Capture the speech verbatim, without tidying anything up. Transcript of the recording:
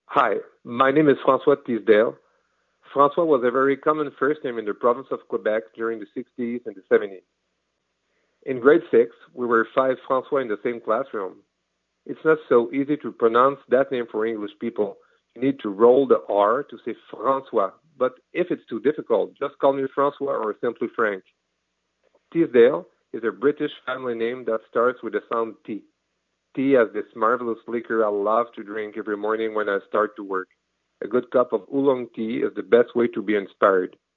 Hi, my name is Francois Teasdale. Francois was a very common first name in the province of Quebec during the sixties and the seventies. In grade six, we were five Francois in the same classroom. It's not so easy to pronounce that name for English people. You need to roll the R to say Francois, but if it's too difficult, just call me Francois or simply Frank. Teasdale is a British family name that starts with the sound T. Tea as this marvelous liquor I love to drink every morning when I start to work. A good cup of oolong tea is the best way to be inspired.